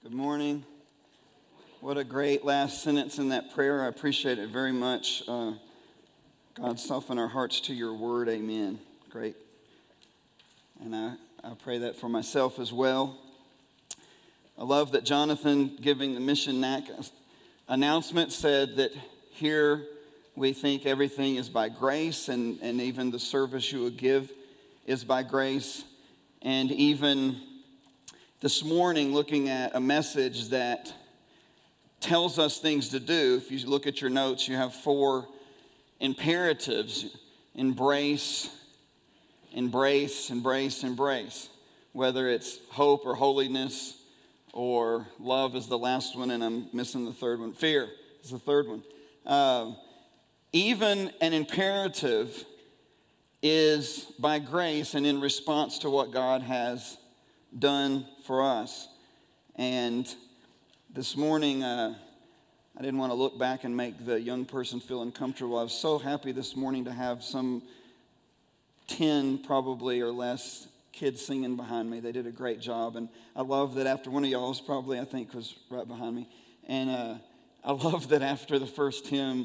Good morning. What a great last sentence in that prayer. I appreciate it very much. God, soften our hearts to your word. Amen. Great. And I pray that for myself as well. I love that Jonathan, giving the Mission NAC announcement, said that here we think everything is by grace, and even the service you would give is by grace. And even this morning, looking at a message that tells us things to do. If you look at your notes, you have 4 imperatives: embrace, embrace, embrace, embrace. Whether it's hope or holiness, or love is the last one, and I'm missing the third one. Fear is the third one. Even an imperative is by grace and in response to what God has done for us. And this morning, I didn't want to look back and make the young person feel uncomfortable. I was so happy this morning to have some 10 probably or less kids singing behind me. They did a great job, and I love that after one of y'all's probably, I think, was right behind me. And I love that after the first hymn,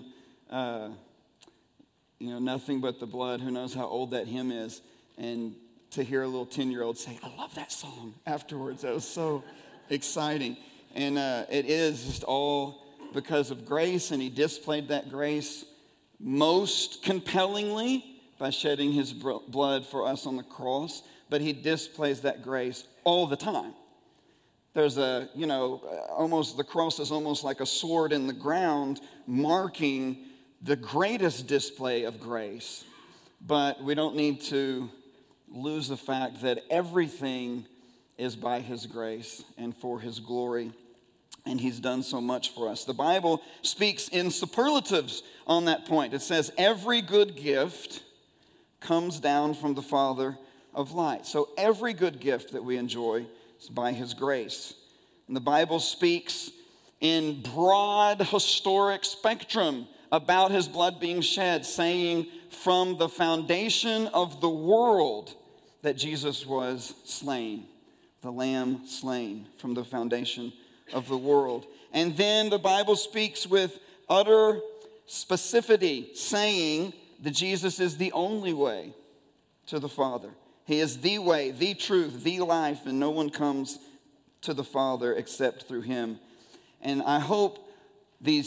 nothing but the blood, who knows how old that hymn is, and to hear a little 10-year-old say, I love that song afterwards. That was so exciting. And it is just all because of grace, and he displayed that grace most compellingly by shedding his blood for us on the cross, but he displays that grace all the time. There's almost the cross is almost like a sword in the ground marking the greatest display of grace. But we don't need to lose the fact that everything is by his grace and for his glory, and he's done so much for us. The Bible speaks in superlatives on that point. It says every good gift comes down from the Father of light. So every good gift that we enjoy is by his grace. And the Bible speaks in broad historic spectrum about his blood being shed, saying from the foundation of the world that Jesus was slain, the Lamb slain from the foundation of the world. And then the Bible speaks with utter specificity, saying that Jesus is the only way to the Father. He is the way, the truth, the life, and no one comes to the Father except through him. And I hope the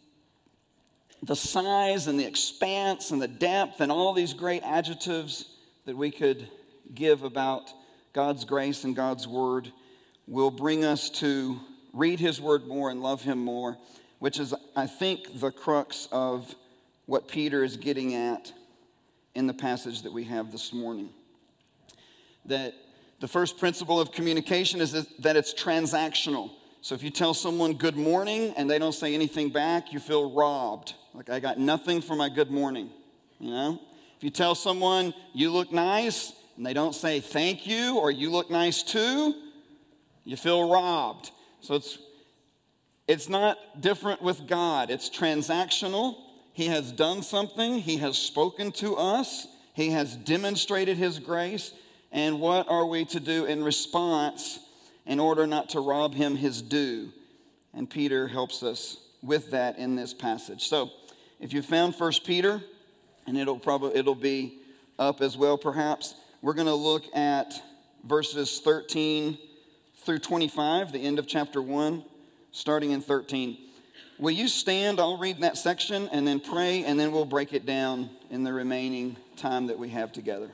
size and the expanse and the depth and all these great adjectives that we could give about God's grace and God's word will bring us to read his word more and love him more, which is, I think, the crux of what Peter is getting at in the passage that we have this morning. That the first principle of communication is that it's transactional. So if you tell someone good morning and they don't say anything back, you feel robbed. Like, I got nothing for my good morning, If you tell someone you look nice and they don't say thank you or you look nice too, you feel robbed. So it's not different with God. It's transactional. He has done something. He has spoken to us. He has demonstrated his grace. And what are we to do in response in order not to rob him his due? And Peter helps us with that in this passage. So if you found 1 Peter, and it'll be up as well perhaps, we're going to look at verses 13 through 25, the end of chapter 1, starting in 13. Will you stand? I'll read that section and then pray, and then we'll break it down in the remaining time that we have together.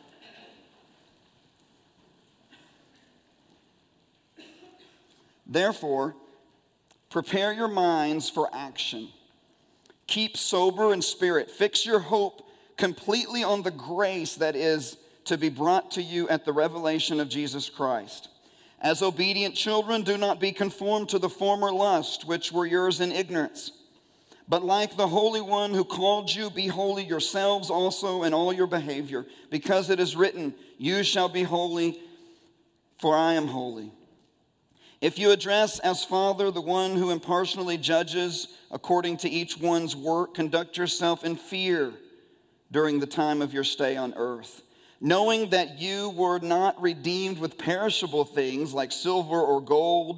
Therefore, prepare your minds for action. Keep sober in spirit. Fix your hope completely on the grace that is to be brought to you at the revelation of Jesus Christ. As obedient children, do not be conformed to the former lust which were yours in ignorance. But like the Holy One who called you, be holy yourselves also in all your behavior, because it is written, you shall be holy, for I am holy. If you address as Father the one who impartially judges according to each one's work, conduct yourself in fear during the time of your stay on earth, knowing that you were not redeemed with perishable things like silver or gold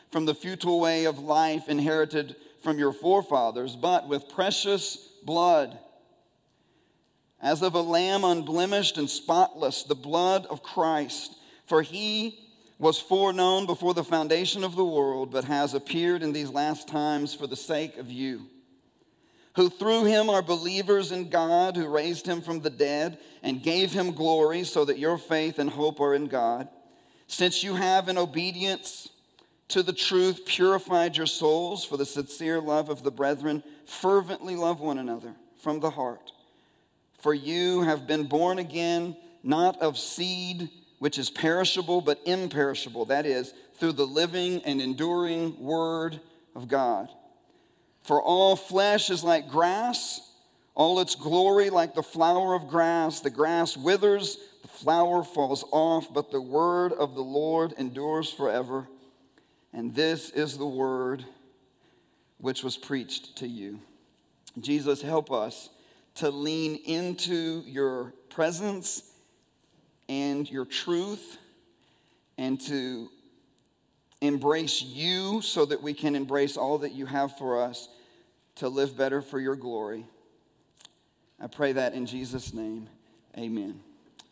from the futile way of life inherited from your forefathers, but with precious blood, as of a lamb unblemished and spotless, the blood of Christ. For he was foreknown before the foundation of the world, but has appeared in these last times for the sake of you, who through him are believers in God, who raised him from the dead and gave him glory, so that your faith and hope are in God. Since you have, in obedience to the truth, purified your souls for the sincere love of the brethren, fervently love one another from the heart. For you have been born again, not of seed which is perishable, but imperishable. That is, through the living and enduring word of God. For all flesh is like grass, all its glory like the flower of grass. The grass withers, the flower falls off, but the word of the Lord endures forever. And this is the word which was preached to you. Jesus, help us to lean into your presence and your truth, and to embrace you so that we can embrace all that you have for us to live better for your glory. I pray that in Jesus' name, amen.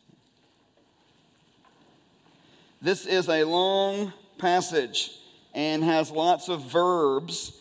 This is a long passage and has lots of verbs,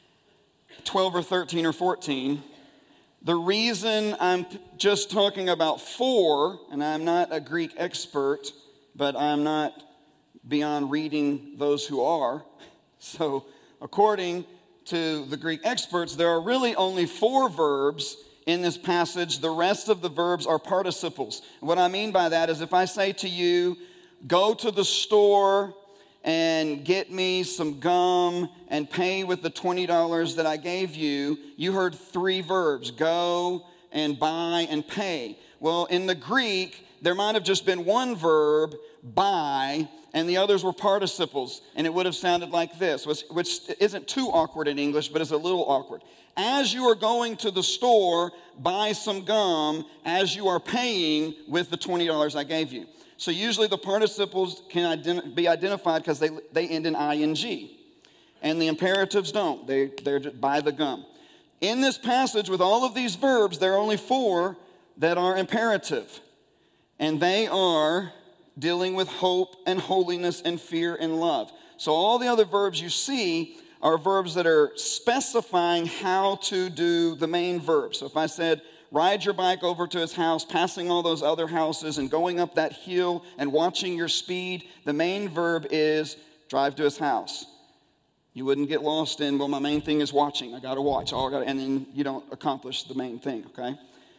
12 or 13 or 14. The reason I'm just talking about 4, and I'm not a Greek expert, but I'm not beyond reading those who are. So according to the Greek experts, there are really only 4 verbs in this passage. The rest of the verbs are participles. What I mean by that is if I say to you, go to the store and get me some gum and pay with the $20 that I gave you, you heard 3 verbs, go and buy and pay. Well, in the Greek, there might have just been one verb, buy, and the others were participles, and it would have sounded like this, which isn't too awkward in English, but is a little awkward. As you are going to the store, buy some gum as you are paying with the $20 I gave you. So usually the participles can be identified because they end in ing. And the imperatives don't. They're just buy the gum. In this passage, with all of these verbs, there are only 4 that are imperative. And they are dealing with hope and holiness and fear and love. So all the other verbs you see are verbs that are specifying how to do the main verb. So if I said, ride your bike over to his house, passing all those other houses and going up that hill and watching your speed, the main verb is drive to his house. You wouldn't get lost in, well, my main thing is watching. I got to watch. And then you don't accomplish the main thing, okay?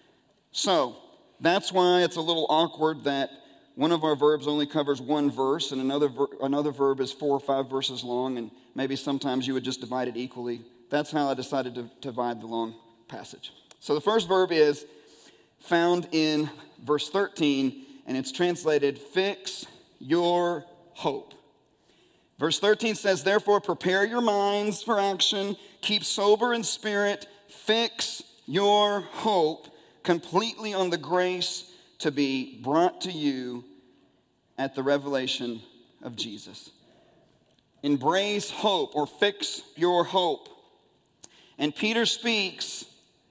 So that's why it's a little awkward that one of our verbs only covers 1 verse and another verb is 4 or 5 verses long, and maybe sometimes you would just divide it equally. That's how I decided to divide the long passage. So the first verb is found in verse 13, and it's translated, fix your hope. Verse 13 says, therefore, prepare your minds for action, keep sober in spirit, fix your hope completely on the grace to be brought to you at the revelation of Jesus. Embrace hope, or fix your hope. And Peter speaks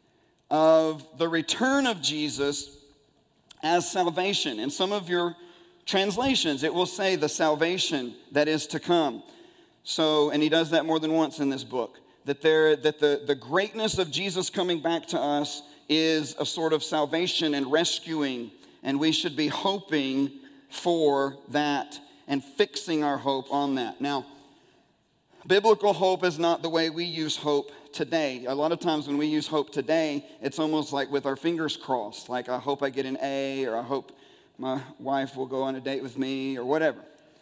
of the return of Jesus as salvation. In some of your translations, it will say the salvation that is to come. So, and he does that more than once in this book, that the greatness of Jesus coming back to us is a sort of salvation and rescuing, and we should be hoping for that and fixing our hope on that. Now, biblical hope is not the way we use hope today. A lot of times when we use hope today, it's almost like with our fingers crossed, like I hope I get an A, or I hope my wife will go on a date with me, or whatever.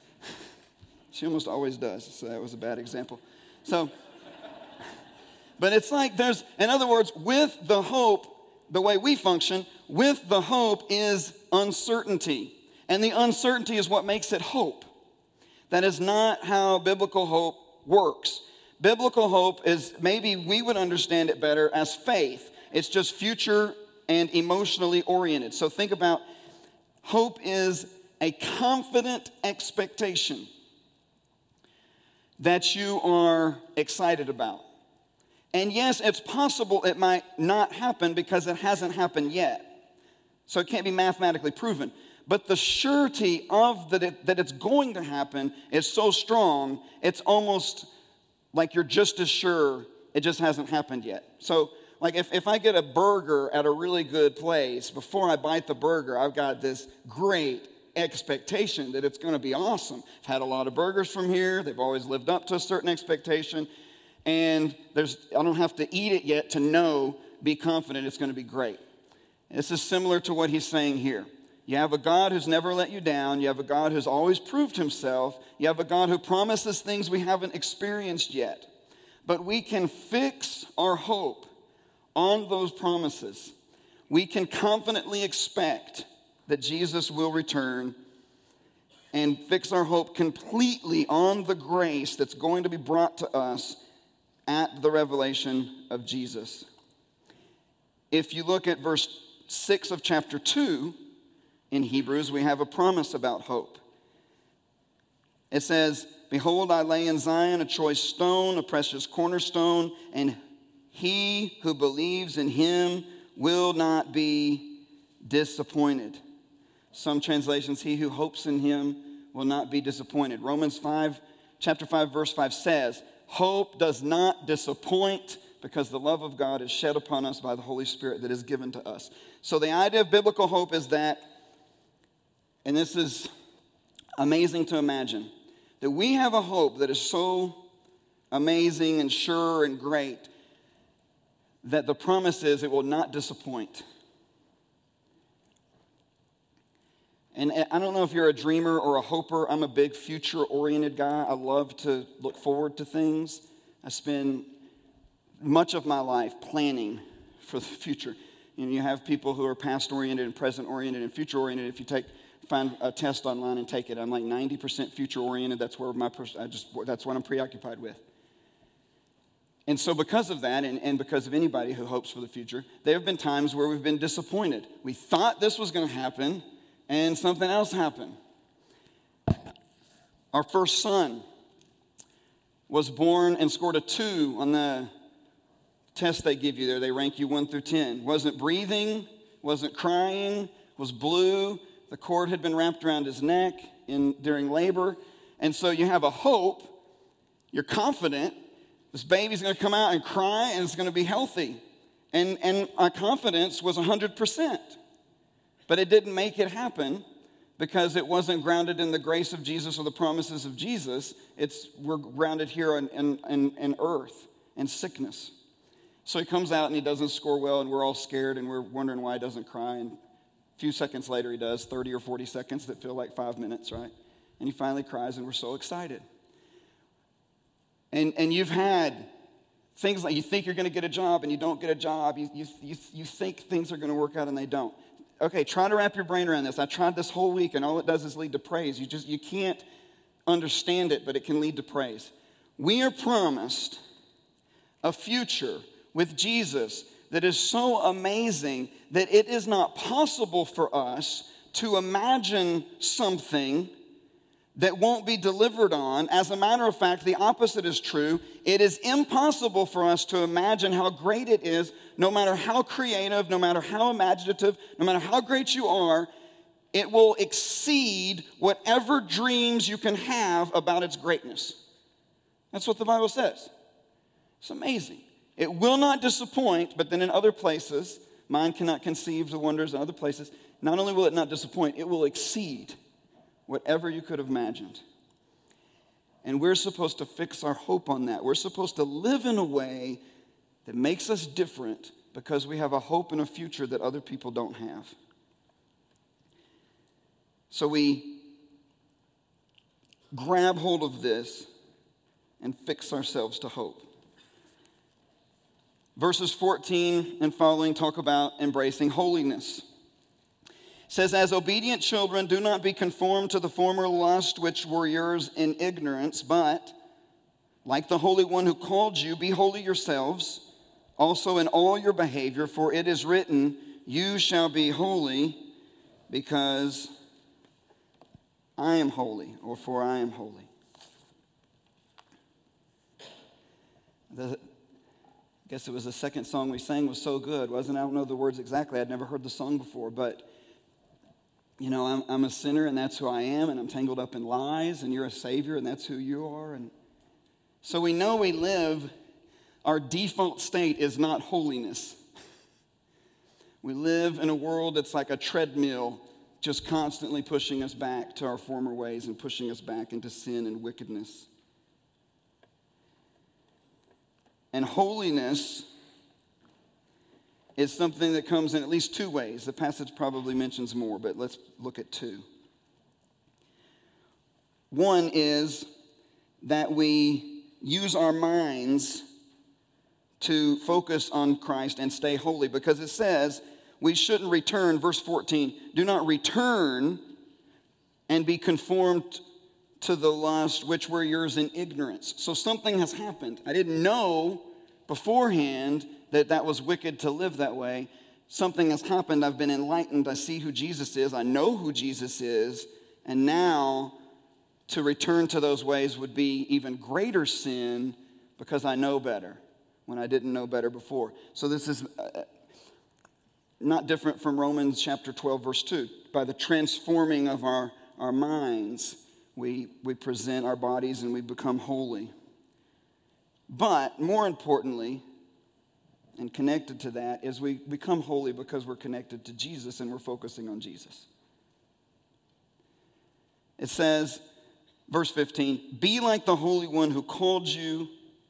She almost always does, so that was a bad example. So, but it's like in other words, with the hope, the way we function, with the hope is uncertainty. And the uncertainty is what makes it hope. That is not how biblical hope works. Biblical hope is, maybe we would understand it better as faith. It's just future and emotionally oriented. So think about, hope is a confident expectation. that you are excited about. And yes, it's possible it might not happen because it hasn't happened yet. So it can't be mathematically proven. But the surety of that it's going to happen is so strong, it's almost like you're just as sure it just hasn't happened yet. So like if I get a burger at a really good place, before I bite the burger, I've got this great expectation that it's going to be awesome. I've had a lot of burgers from here. They've always lived up to a certain expectation. And I don't have to eat it yet to be confident it's going to be great. This is similar to what he's saying here. You have a God who's never let you down. You have a God who's always proved himself. You have a God who promises things we haven't experienced yet. But we can fix our hope on those promises. We can confidently expect that Jesus will return and fix our hope completely on the grace that's going to be brought to us at the revelation of Jesus. If you look at verse 6 of chapter 2 in Hebrews, we have a promise about hope. It says, "Behold, I lay in Zion a choice stone, a precious cornerstone, and he who believes in him will not be disappointed." Some translations, "He who hopes in him will not be disappointed." Romans 5, chapter 5, verse 5 says, "Hope does not disappoint because the love of God is shed upon us by the Holy Spirit that is given to us." So the idea of biblical hope is that, and this is amazing to imagine, that we have a hope that is so amazing and sure and great that the promise is it will not disappoint. And I don't know if you're a dreamer or a hoper. I'm a big future-oriented guy. I love to look forward to things. I spend much of my life planning for the future. You know, you have people who are past-oriented and present-oriented and future-oriented. If you find a test online and take it, I'm like 90% future-oriented. That's where that's what I'm preoccupied with. And so because of that, and because of anybody who hopes for the future, there have been times where we've been disappointed. We thought this was going to happen, and something else happened. Our first son was born and scored a 2 on the test they give you there. They rank you 1 through 10. Wasn't breathing, wasn't crying, was blue. The cord had been wrapped around his neck during labor. And so you have a hope. You're confident. This baby's going to come out and cry, and it's going to be healthy. And our confidence was 100%. But it didn't make it happen because it wasn't grounded in the grace of Jesus or the promises of Jesus. We're grounded here in earth and sickness. So he comes out and he doesn't score well, and we're all scared, and we're wondering why he doesn't cry. And a few seconds later he does, 30 or 40 seconds that feel like 5 minutes, right? And he finally cries, and we're so excited. And you've had things like you think you're going to get a job and you don't get a job. You think things are going to work out and they don't. Okay, try to wrap your brain around this. I tried this whole week, and all it does is lead to praise. You can't understand it, but it can lead to praise. We are promised a future with Jesus that is so amazing that it is not possible for us to imagine something that won't be delivered on. As a matter of fact, the opposite is true. It is impossible for us to imagine how great it is, no matter how creative, no matter how imaginative, no matter how great you are, it will exceed whatever dreams you can have about its greatness. That's what the Bible says. It's amazing. It will not disappoint, but then in other places, mind cannot conceive the wonders in other places. Not only will it not disappoint, it will exceed whatever you could have imagined. And we're supposed to fix our hope on that. We're supposed to live in a way that makes us different because we have a hope and a future that other people don't have. So we grab hold of this and fix ourselves to hope. Verses 14 and following talk about embracing holiness. It says, "As obedient children, do not be conformed to the former lust which were yours in ignorance, but like the Holy One who called you, be holy yourselves, also in all your behavior, for it is written, you shall be holy because I am holy," or "for I am holy." I guess it was the second song we sang was so good, wasn't it? I don't know the words exactly. I'd never heard the song before, but I'm a sinner and that's who I am, and I'm tangled up in lies, and you're a Savior and that's who you are. And so we know our default state is not holiness. We live in a world that's like a treadmill, just constantly pushing us back to our former ways and pushing us back into sin and wickedness. And holiness is something that comes in at least two ways. The passage probably mentions more, but let's look at two. One is that we use our minds to focus on Christ and stay holy, because it says we shouldn't return, verse 14, do not return and be conformed to the lust which were yours in ignorance. So something has happened. I didn't know beforehand that was wicked to live that way. Something has happened. I've been enlightened. I see who Jesus is. I know who Jesus is. And now to return to those ways would be even greater sin, because I know better when I didn't know better before. So this is not different from Romans chapter 12, verse 2. By the transforming of our minds, we present our bodies and we become holy. But more importantly, and connected to that, is we become holy because we're connected to Jesus and we're focusing on Jesus. It says, verse 15, be like the Holy One who called you.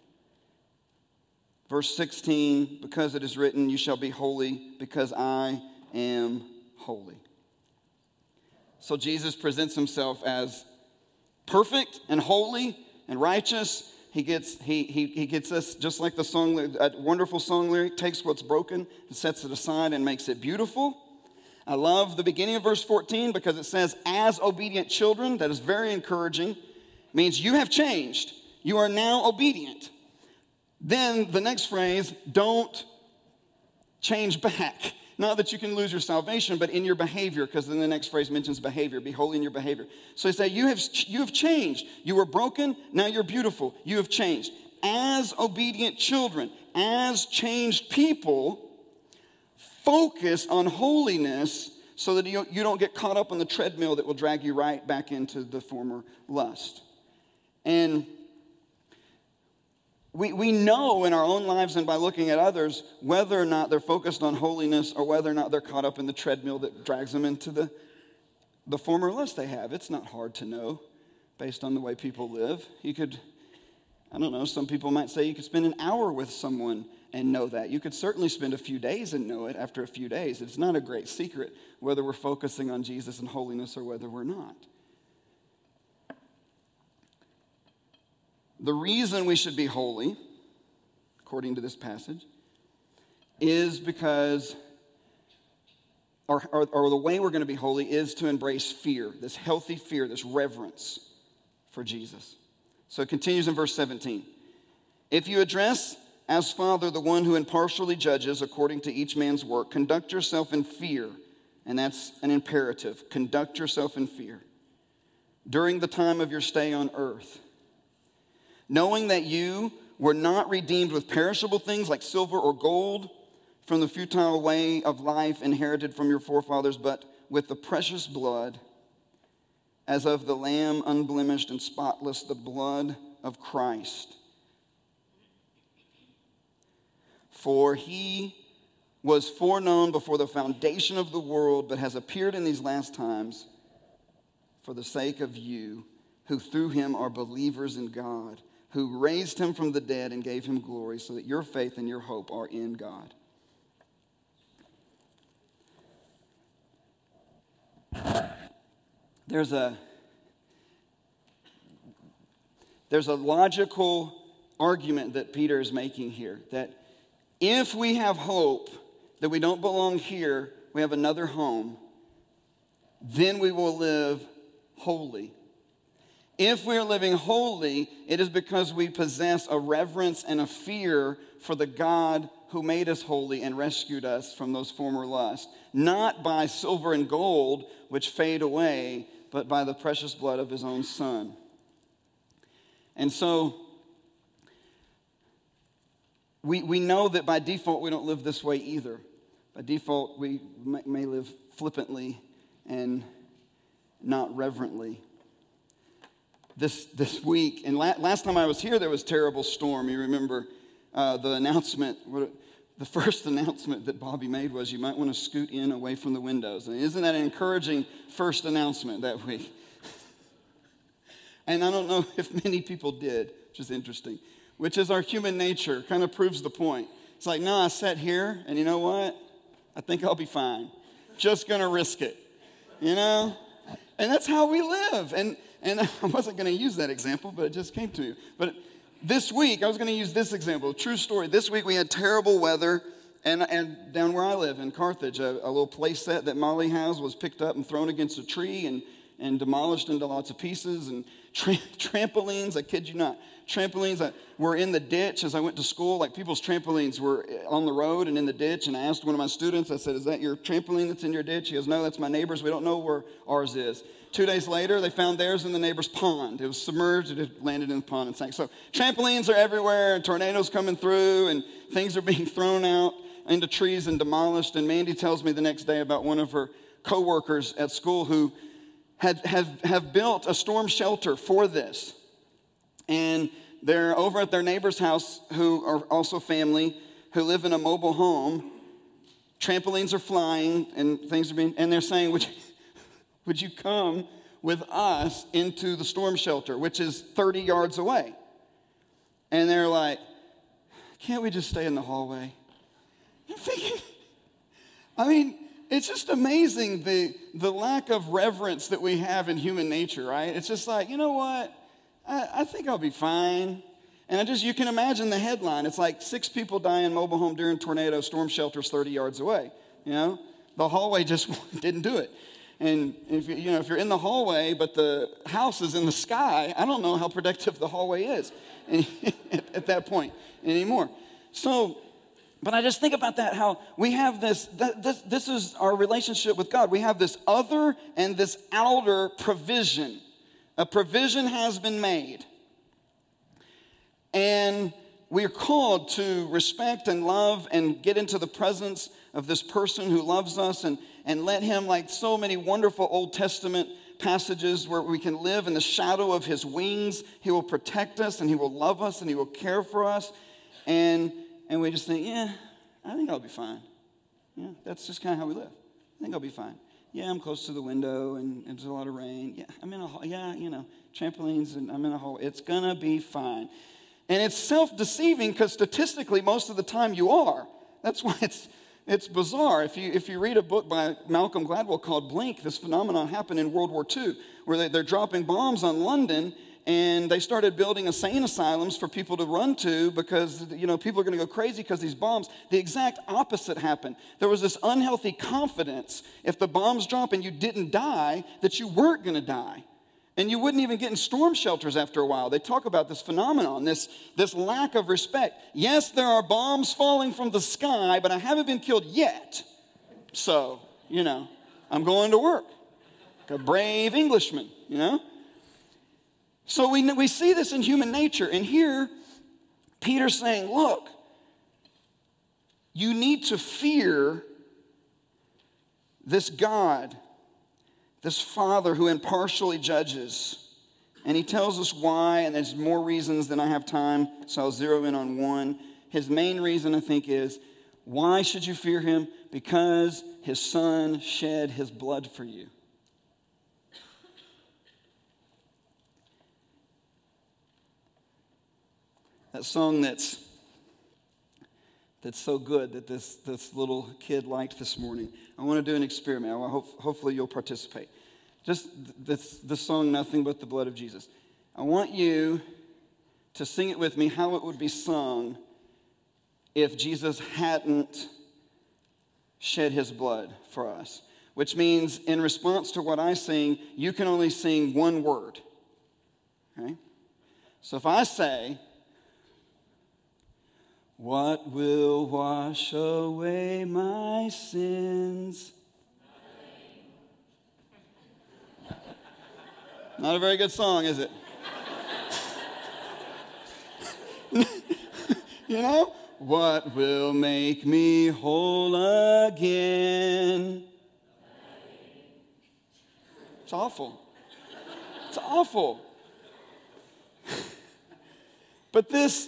Verse 16, because it is written, you shall be holy because I am holy. So Jesus presents himself as perfect and holy and righteous. He gets us, just like the song, a wonderful song lyric, takes what's broken and sets it aside and makes it beautiful. I love the beginning of verse 14 because it says, as obedient children. That is very encouraging. It means you have changed. You are now obedient. Then the next phrase, don't change back. Not that you can lose your salvation, but in your behavior, because then the next phrase mentions behavior. Be holy in your behavior. So he said, you have changed. You were broken, now you're beautiful. You have changed. As obedient children, as changed people, focus on holiness so that you don't get caught up on the treadmill that will drag you right back into the former lust. And we know in our own lives and by looking at others whether or not they're focused on holiness or whether or not they're caught up in the treadmill that drags them into the former lust they have. It's not hard to know based on the way people live. Some people might say you could spend an hour with someone and know that. You could certainly spend a few days and know it after a few days. It's not a great secret whether we're focusing on Jesus and holiness or whether we're not. The reason we should be holy, according to this passage, is because, or the way we're going to be holy is to embrace fear, this healthy fear, this reverence for Jesus. So it continues in verse 17. If you address as Father the one who impartially judges according to each man's work, conduct yourself in fear, and that's an imperative. Conduct yourself in fear during the time of your stay on earth, knowing that you were not redeemed with perishable things like silver or gold from the futile way of life inherited from your forefathers, but with the precious blood as of the Lamb, unblemished and spotless, the blood of Christ. For he was foreknown before the foundation of the world, but has appeared in these last times for the sake of you, who through him are believers in God, who raised him from the dead and gave him glory, so that your faith and your hope are in God. There's a logical argument that Peter is making here, that if we have hope that we don't belong here, we have another home, then we will live holy. If we're living holy, it is because we possess a reverence and a fear for the God who made us holy and rescued us from those former lusts, not by silver and gold, which fade away, but by the precious blood of his own Son. And so, we know that by default we don't live this way either. By default, we may live flippantly and not reverently. This week, and last time I was here, there was a terrible storm. You remember the announcement, the first announcement that Bobby made was, you might want to scoot in away from the windows. And isn't that an encouraging first announcement that week? And I don't know if many people did, which is interesting, which is our human nature, kind of proves the point. It's like, no, I sat here, and you know what? I think I'll be fine. Just going to risk it, you know? And that's how we live. And I wasn't going to use that example, but it just came to me. But this week, I was going to use this example, true story. This week we had terrible weather, and down where I live in Carthage, a little play set that Molly has was picked up and thrown against a tree and demolished into lots of pieces. And trampolines, I kid you not, trampolines were in the ditch as I went to school. Like people's trampolines were on the road and in the ditch. And I asked one of my students, I said, is that your trampoline that's in your ditch? He goes, no, that's my neighbor's. We don't know where ours is. 2 days later, they found theirs in the neighbor's pond. It was submerged. It had landed in the pond and sank. So trampolines are everywhere, and tornadoes coming through, and things are being thrown out into trees and demolished. And Mandy tells me the next day about one of her coworkers at school who have built a storm shelter for this. And they're over at their neighbor's house, who are also family, who live in a mobile home. Trampolines are flying, and things are being, and they're saying, would you come with us into the storm shelter, which is 30 yards away? And they're like, can't we just stay in the hallway? I'm thinking, I mean, it's just amazing the lack of reverence that we have in human nature, right? It's just like, you know what? I think I'll be fine. And you can imagine the headline. It's like 6 people die in mobile home during tornado, storm shelters 30 yards away. You know, the hallway just didn't do it. And if you're in the hallway, but the house is in the sky, I don't know how protective the hallway is at that point anymore. So, but I just think about that, how we have this is our relationship with God. We have this other and this outer provision. A provision has been made. And we are called to respect and love and get into the presence of this person who loves us and let him, like so many wonderful Old Testament passages where we can live in the shadow of his wings. He will protect us and he will love us and he will care for us. And we just think, yeah, I think I'll be fine. Yeah, that's just kind of how we live. I think I'll be fine. Yeah, I'm close to the window and there's a lot of rain. Yeah, I'm in a hall. Yeah, trampolines and I'm in a hole. It's going to be fine. And it's self-deceiving because statistically, most of the time you are. That's why it's bizarre. If you read a book by Malcolm Gladwell called Blink, this phenomenon happened in World War II, where they're dropping bombs on London, and they started building insane asylums for people to run to because, people are going to go crazy because these bombs. The exact opposite happened. There was this unhealthy confidence, if the bombs drop and you didn't die, that you weren't going to die. And you wouldn't even get in storm shelters after a while. They talk about this phenomenon, this lack of respect. Yes, there are bombs falling from the sky, but I haven't been killed yet. So, I'm going to work. Like a brave Englishman, So we see this in human nature. And here, Peter's saying, look, you need to fear this God, this Father who impartially judges. And he tells us why, and there's more reasons than I have time, so I'll zero in on one. His main reason, I think, is, why should you fear him? Because his Son shed his blood for you. That song that's so good that this little kid liked this morning. I want to do an experiment. Hopefully you'll participate. Just this song, Nothing But the Blood of Jesus. I want you to sing it with me, how it would be sung if Jesus hadn't shed his blood for us. Which means, in response to what I sing, you can only sing one word. Okay? So if I say, what will wash away my sins? Not a very good song, is it? What will make me whole again? It's awful. It's awful. But this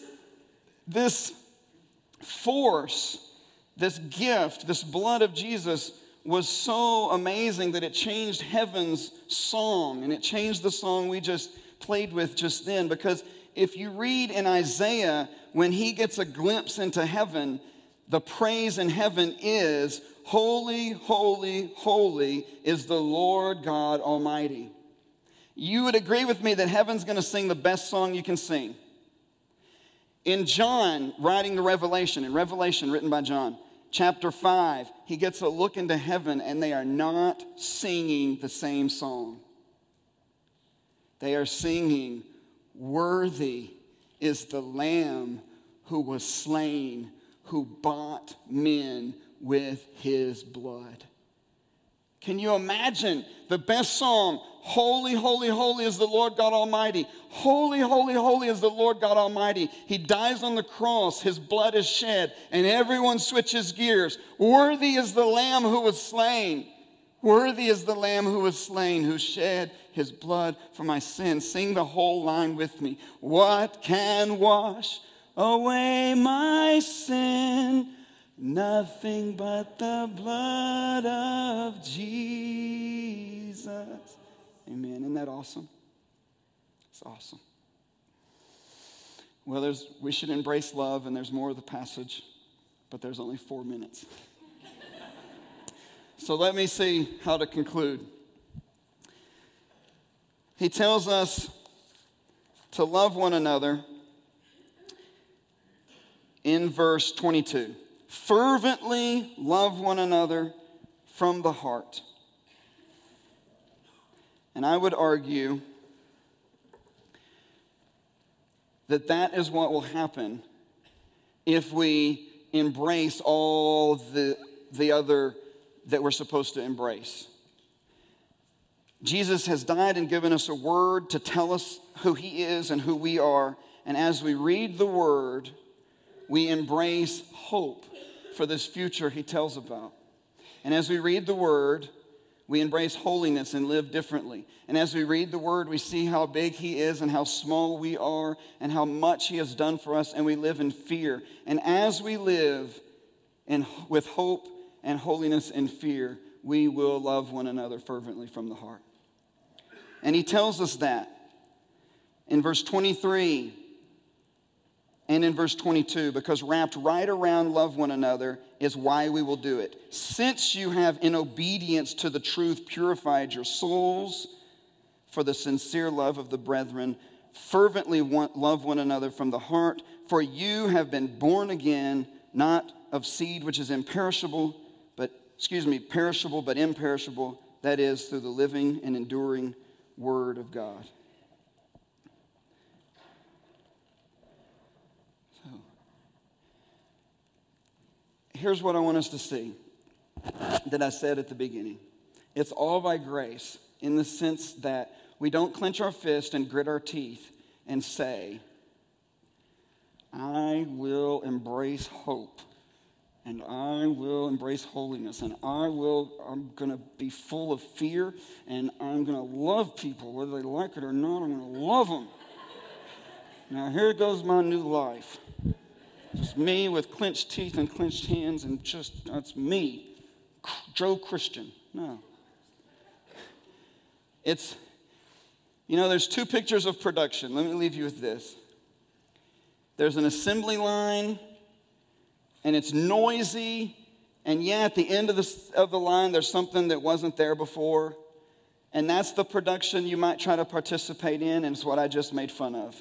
force, this gift, this blood of Jesus was so amazing that it changed heaven's song, and it changed the song we just played with just then. Because if you read in Isaiah, when he gets a glimpse into heaven, the praise in heaven is, holy, holy, holy is the Lord God Almighty. You would agree with me that heaven's going to sing the best song you can sing. In John, writing the Revelation, in Revelation written by John, chapter 5, he gets a look into heaven and they are not singing the same song. They are singing, worthy is the Lamb who was slain, who bought men with his blood. Can you imagine the best song? Holy, holy, holy is the Lord God Almighty. Holy, holy, holy is the Lord God Almighty. He dies on the cross. His blood is shed. And everyone switches gears. Worthy is the Lamb who was slain. Worthy is the Lamb who was slain, who shed his blood for my sins. Sing the whole line with me. What can wash away my sin? Nothing but the blood of Jesus. Amen. Isn't that awesome? It's awesome. Well, we should embrace love, and there's more of the passage, but there's only 4 minutes. So let me see how to conclude. He tells us to love one another in verse 22. Fervently love one another from the heart. And I would argue that that is what will happen if we embrace all the other that we're supposed to embrace. Jesus has died and given us a word to tell us who he is and who we are. And as we read the word, we embrace hope for this future he tells about. And as we read the word, we embrace holiness and live differently. And as we read the word, we see how big he is and how small we are and how much he has done for us, and we live in fear. And as we live with hope and holiness and fear, we will love one another fervently from the heart. And he tells us that in verse 23 and in verse 22, because wrapped right around love one another is why we will do it. Since you have in obedience to the truth purified your souls for the sincere love of the brethren, fervently love one another from the heart, for you have been born again, not of seed which is perishable, but imperishable, that is, through the living and enduring word of God. Here's what I want us to see that I said at the beginning. It's all by grace in the sense that we don't clench our fist and grit our teeth and say, I will embrace hope and I will embrace holiness and I'm going to be full of fear and I'm going to love people whether they like it or not. I'm going to love them. Now here goes my new life. Just me with clenched teeth and clenched hands and that's me, Joe Christian. No. There's 2 pictures of production. Let me leave you with this. There's an assembly line, and it's noisy, and at the end of the line, there's something that wasn't there before, and that's the production you might try to participate in, and it's what I just made fun of.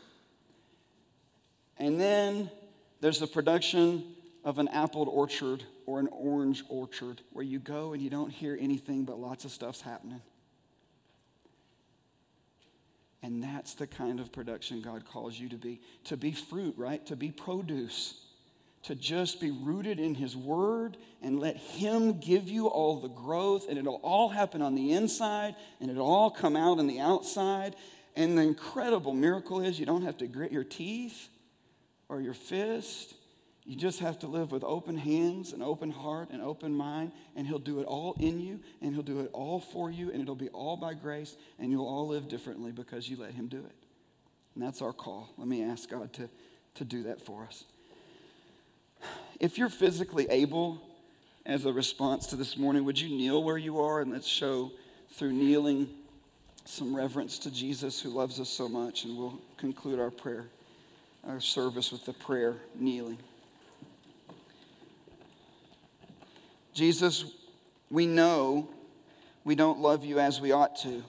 And then there's the production of an apple orchard or an orange orchard where you go and you don't hear anything but lots of stuff's happening. And that's the kind of production God calls you to be fruit, right? To be produce, to just be rooted in his word and let him give you all the growth, and it'll all happen on the inside and it'll all come out on the outside. And the incredible miracle is you don't have to grit your teeth or your fist. You just have to live with open hands and open heart and open mind, and he'll do it all in you, and he'll do it all for you, and it'll be all by grace, and you'll all live differently because you let him do it. And that's our call. Let me ask God to do that for us. If you're physically able, as a response to this morning, would you kneel where you are, and let's show through kneeling some reverence to Jesus who loves us so much, and we'll conclude our service with the prayer kneeling. Jesus, we know we don't love you as we ought to.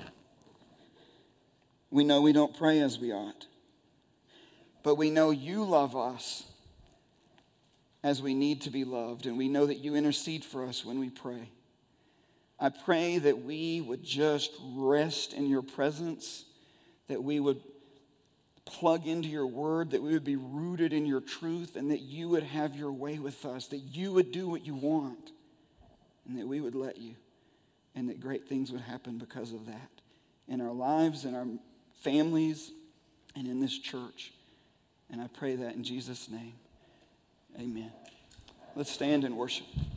We know we don't pray as we ought. But we know you love us as we need to be loved, and we know that you intercede for us when we pray. I pray that we would just rest in your presence, that we would plug into your word, that we would be rooted in your truth, and that you would have your way with us, that you would do what you want, and that we would let you, and that great things would happen because of that in our lives, in our families, and in this church. And I pray that in Jesus' name. Amen. Let's stand and worship.